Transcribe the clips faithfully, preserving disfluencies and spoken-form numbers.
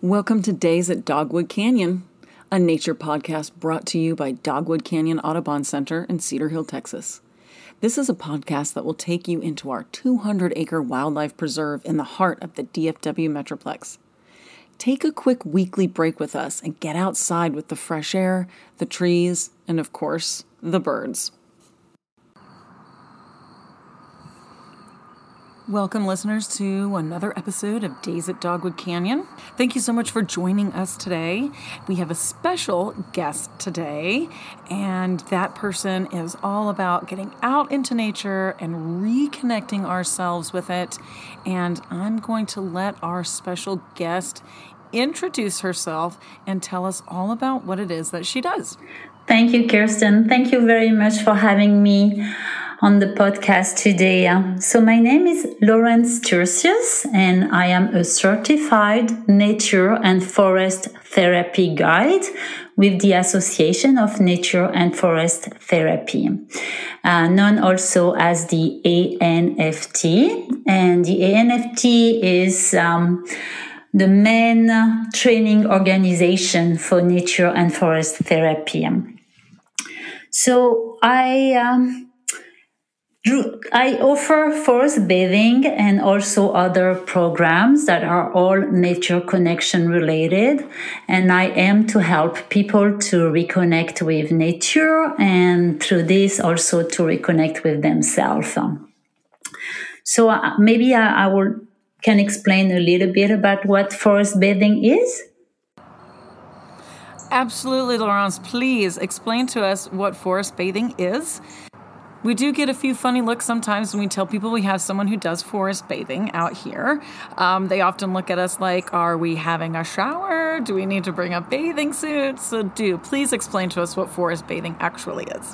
Welcome to Days at Dogwood Canyon, a nature podcast brought to you by Dogwood Canyon Audubon Center in Cedar Hill, Texas. This is a podcast that will take you into our two hundred acre wildlife preserve in the heart of the D F W Metroplex. Take a quick weekly break with us and get outside with the fresh air, the trees, and of course, the birds. Welcome, listeners, to another episode of Days at Dogwood Canyon. Thank you so much for joining us today. We have a special guest today, and that person is all about getting out into nature and reconnecting ourselves with it. And I'm going to let our special guest introduce herself and tell us all about what it is that she does. Thank you, Kirsten. Thank you very much for having me on the podcast today. So my name is Laurence Turcius, and I am a certified nature and forest therapy guide with the Association of Nature and Forest Therapy, uh, known also as the A N F T. And the A N F T is um, the main training organization for nature and forest therapy. So I... Um, I offer forest bathing and also other programs that are all nature connection related. And I aim to help people to reconnect with nature and through this also to reconnect with themselves. So uh, maybe I, I will can explain a little bit about what forest bathing is. Absolutely, Laurence. Please explain to us what forest bathing is. We do get a few funny looks sometimes when we tell people we have someone who does forest bathing out here. Um, they often look at us like, are we having a shower? Do we need to bring a bathing suit? So do please explain to us what forest bathing actually is.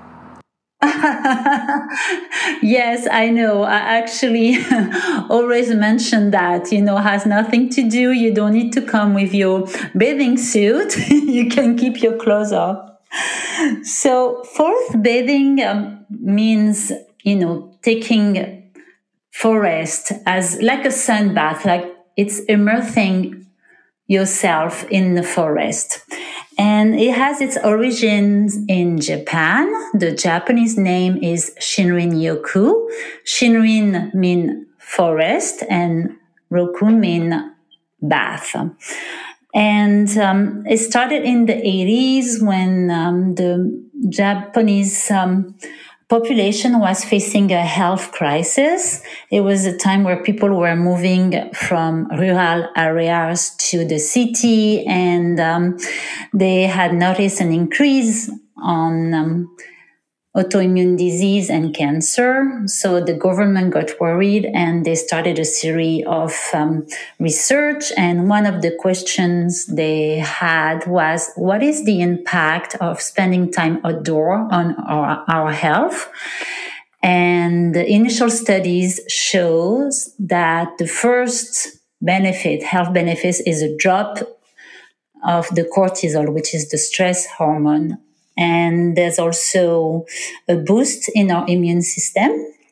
Yes, I know. I actually always mention that, you know, has nothing to do. You don't need to come with your bathing suit. You can keep your clothes off. So forest bathing um, means, you know, taking forest as like a sun bath, like it's immersing yourself in the forest. And it has its origins in Japan. The Japanese name is Shinrin-yoku. Shinrin means forest and roku means bath. And um, it started in the eighties when um, the Japanese um, population was facing a health crisis. It was a time where people were moving from rural areas to the city, and um, they had noticed an increase on um, autoimmune disease and cancer. So the government got worried and they started a series of um, research. And one of the questions they had was, what is the impact of spending time outdoor on our, our health? And the initial studies shows that the first benefit, health benefits, is a drop of the cortisol, which is the stress hormone. And there's also a boost in our immune system.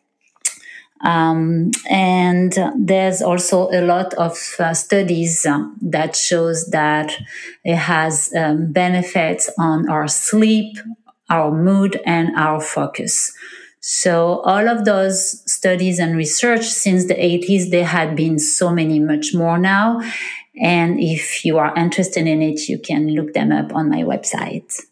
Um, and there's also a lot of uh, studies uh, that shows that it has um, benefits on our sleep, our mood, and our focus. So all of those studies and research since the eighties, there had been so many, much more now. And if you are interested in it, you can look them up on my website.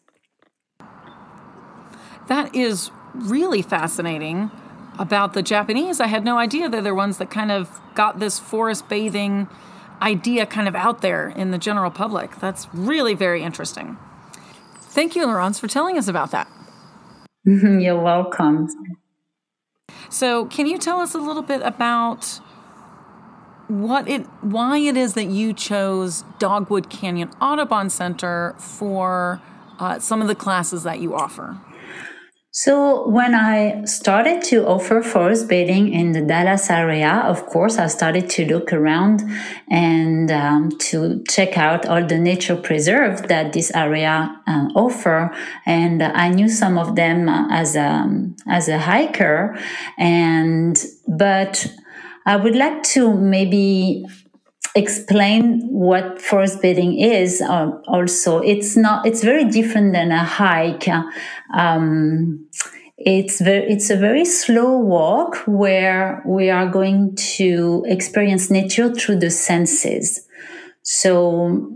That is really fascinating about the Japanese. I had no idea that they're ones that kind of got this forest bathing idea kind of out there in the general public. That's really very interesting. Thank you, Laurence, for telling us about that. You're welcome. So can you tell us a little bit about what it, why it is that you chose Dogwood Canyon Audubon Center for uh, some of the classes that you offer? So when I started to offer forest bathing in the Dallas area, of course, I started to look around and um, to check out all the nature preserves that this area uh, offer. And I knew some of them as a, as a hiker. And, but I would like to maybe explain what forest bathing is. Uh, also, it's not. It's very different than a hike. Um, it's very. It's a very slow walk where we are going to experience nature through the senses. So,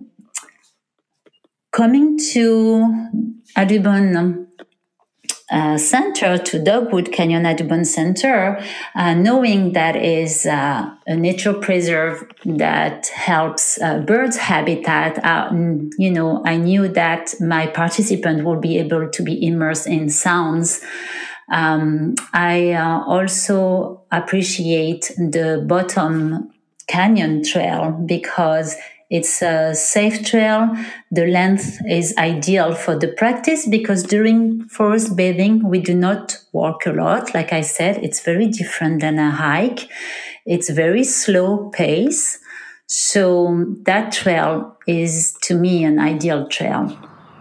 coming to Audubon Uh, center, to Dogwood Canyon Audubon Center, uh, knowing that is uh, a nature preserve that helps uh, birds' habitat. Uh, you know, I knew that my participant will be able to be immersed in sounds. Um, I uh, also appreciate the Bottom Canyon Trail because it's a safe trail. The length is ideal for the practice because during forest bathing, we do not walk a lot. Like I said, it's very different than a hike. It's very slow pace. So that trail is, to me, an ideal trail.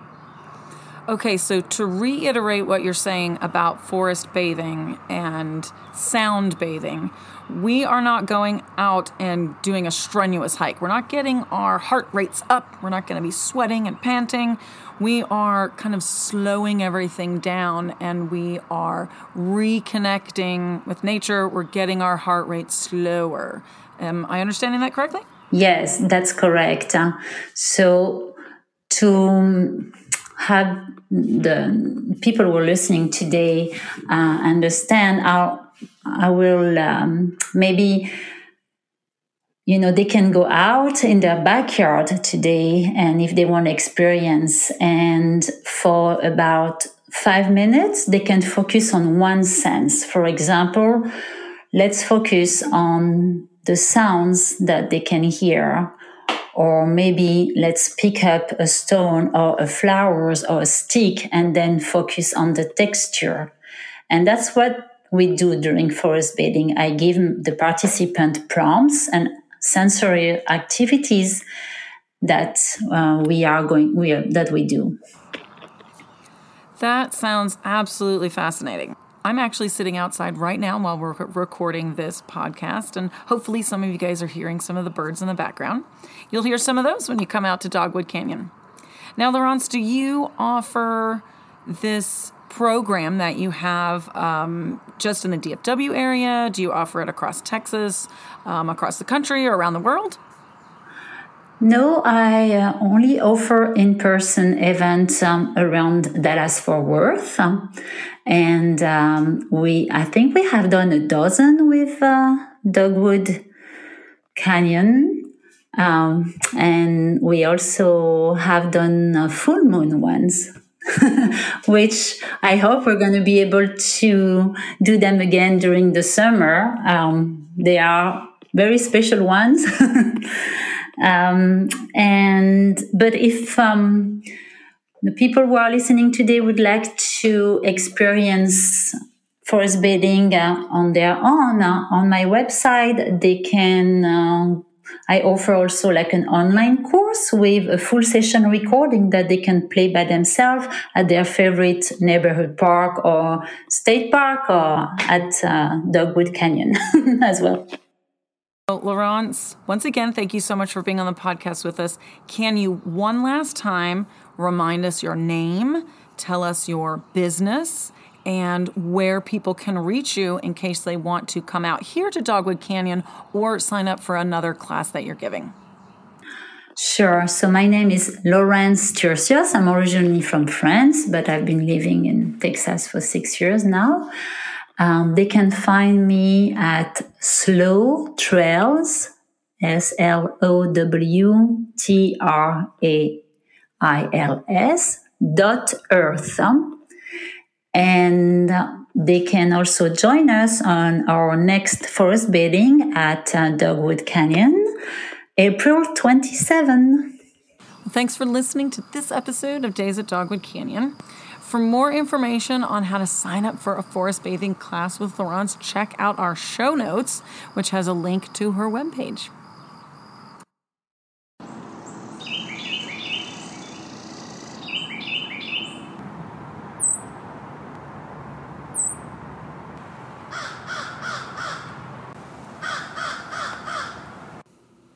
Okay, so to reiterate what you're saying about forest bathing and sound bathing, we are not going out and doing a strenuous hike. We're not getting our heart rates up. We're not going to be sweating and panting. We are kind of slowing everything down and we are reconnecting with nature. We're getting our heart rate slower. Am I understanding that correctly? Yes, that's correct. Uh, so to have the people who are listening today uh, understand how I will um, maybe, you know, they can go out in their backyard today and if they want to experience and for about five minutes, they can focus on one sense. For example, let's focus on the sounds that they can hear. Or maybe let's pick up a stone or a flowers or a stick and then focus on the texture. And that's what we do during forest bathing. I give the participant prompts and sensory activities that uh, we are going, we are, that we do. That sounds absolutely fascinating. I'm actually sitting outside right now while we're recording this podcast, and hopefully some of you guys are hearing some of the birds in the background. You'll hear some of those when you come out to Dogwood Canyon. Now, Laurence, do you offer this program that you have um, just in the D F W area? Do you offer it across Texas, um, across the country, or around the world? No, I uh, only offer in-person events um, around Dallas-Fort Worth. Um, and um, we, I think we have done a dozen with uh, Dogwood Canyon. Um, and we also have done uh, full moon ones, which I hope we're going to be able to do them again during the summer. Um, they are very special ones. Um, and, but if, um, the people who are listening today would like to experience forest bathing uh, on their own, uh, on my website, they can, uh, I offer also like an online course with a full session recording that they can play by themselves at their favorite neighborhood park or state park or at uh, Dogwood Canyon as well. Laurence, once again, thank you so much for being on the podcast with us. Can you one last time remind us your name, tell us your business, and where people can reach you in case they want to come out here to Dogwood Canyon or sign up for another class that you're giving? Sure. So my name is Laurence Turcios. I'm originally from France, but I've been living in Texas for six years now. Um, they can find me at Slow Trails, S L O W T R A I L S dot earth. And they can also join us on our next forest bathing at uh, Dogwood Canyon, April twenty-seventh. Well, thanks for listening to this episode of Days at Dogwood Canyon. For more information on how to sign up for a forest bathing class with Laurence, check out our show notes, which has a link to her webpage.